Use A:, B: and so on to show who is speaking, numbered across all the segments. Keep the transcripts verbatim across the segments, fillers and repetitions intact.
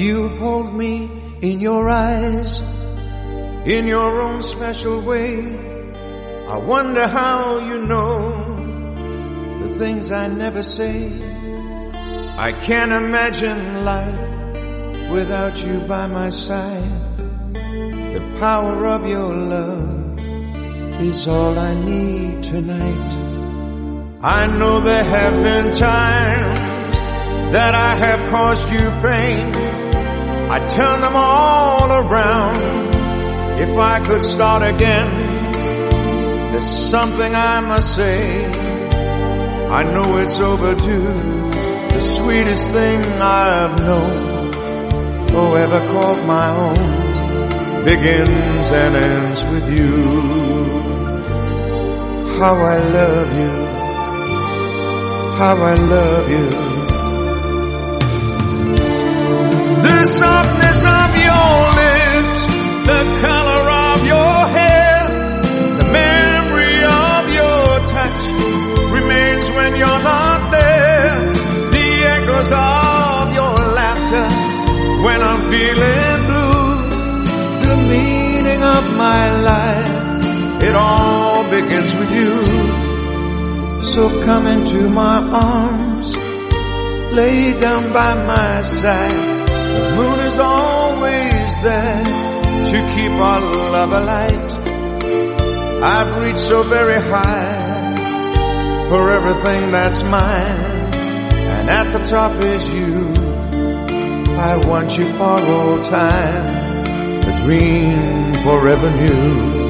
A: You hold me in your eyes, in your own special way. I wonder how you know the things I never say. I can't imagine life without you by my side. The power of your love is all I need tonight. I know there have been times that I have caused you pain. I turn them all around. If I could start again, there's something I must say. I know it's overdue. The sweetest thing I've known, or ever called my own, begins and ends with you. How I love you, how I love you. The softness of your lips, the color of your hair, the memory of your touch remains when you're not there. The echoes of your laughter when I'm feeling blue. The meaning of my life, it all begins with you. So come into my arms, lay down by my side. The moon is always there to keep our love alight. I've reached so very high for everything that's mine, and at the top is you. I want you for all time, a dream forever new.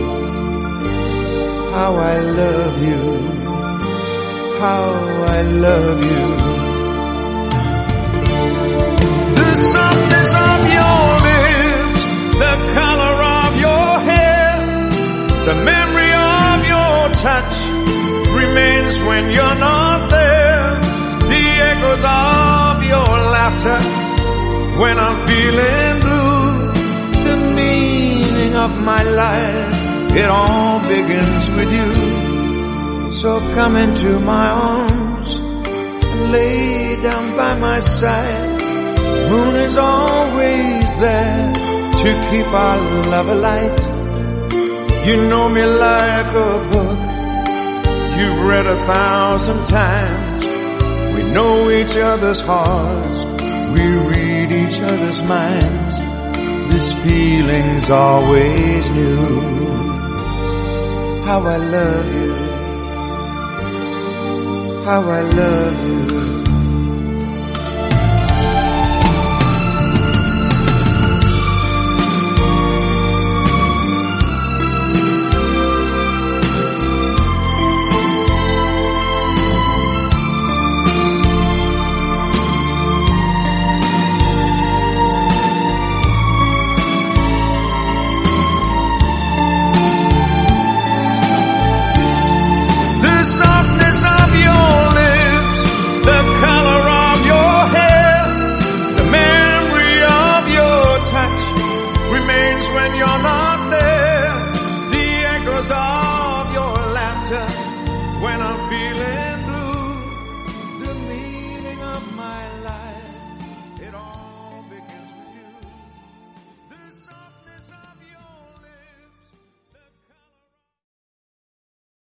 A: How I love you, how I love you. The softness of your lips, the color of your hair, the memory of your touch remains when you're not there. The echoes of your laughter when I'm feeling blue. The meaning of my life, it all begins with you. So come into my arms and lay down by my side. The moon is always there to keep our love alight. You know me like a book you've read a thousand times. We know each other's hearts, we read each other's minds. This feeling's always new. How I love you, how I love you.